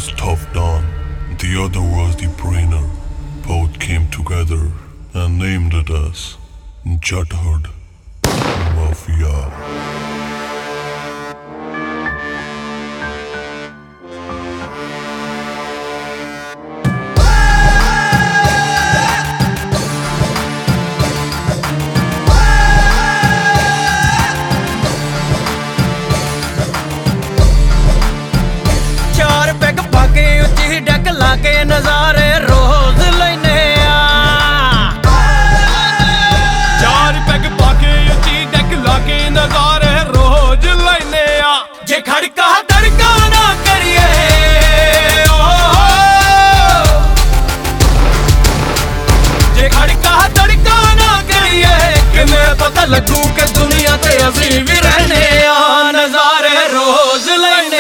was Tough Don, the other was the Brainer. Both came together and named it as Judhood Mafia. के नजारे रोज लेने चार peg पाके उची deck लाके नजारे रोज लेने जे खड़का तड़का ना करिए जे खड़का तड़का ना करिए कि मैं पता लगू के दुनिया ते असी भी रहने नजारे रोज लेने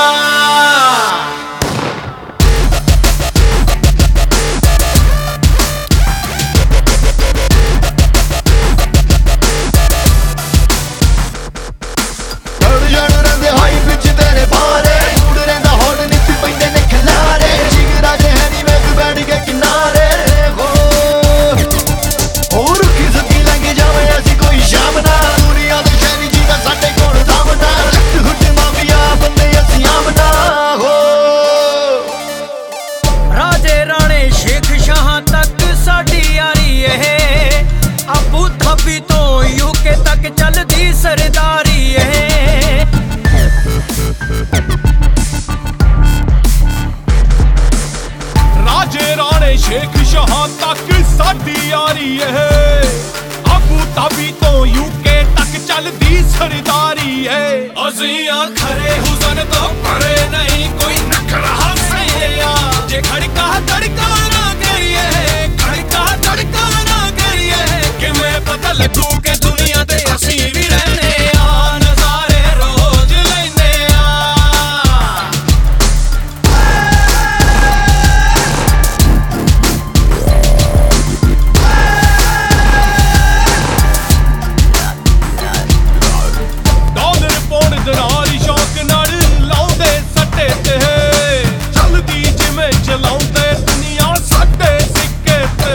अबू तो यूके तक चलदी सरदारी है राजे राणे शेख शाह तक साडी यारी है अबू धाबी तो यूके तक चलदी सरदारी है असियां खरे हुसन तो परे नहीं कोई नखरा सैया जे खड़का तड़का ना करिए खड़का तड़का ना करिए कि मैं पता लगू के दुनिया ते असी भी रहने नजारे रोज लेने डॉलर पौंड दिनार शौक नाल लाउंदे सट्टे ते चलदी जिवें चलाउंदे दुनिया साडे सिक्के ते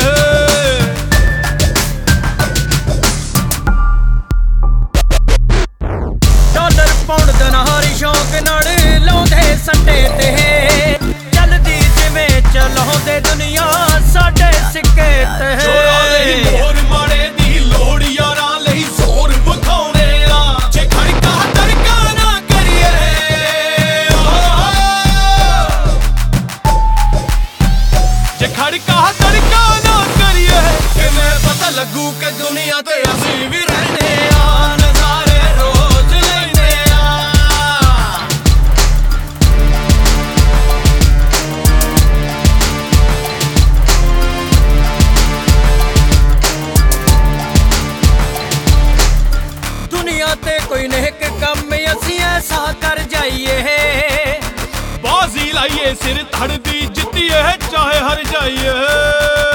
पौंड दनारी शौक नाल लाउंदे सट्टे ते चलदी जिवें चलाउंदे दुनिया साडे सिक्के ते मोर माड़े दी लोड़ यारां लई जोर विखाउणे जे खड़का तड़का ना करिए जे खड़का तड़का ना करिए कि मैं पता लगू के दुनिया ते असी भी रहने नजारे रोज लेने दुनिया ते कोई नेक कम असी ऐसा कर जाइए बाजी लाइए सिर धड़ दी जितिए चाहे हर जाइए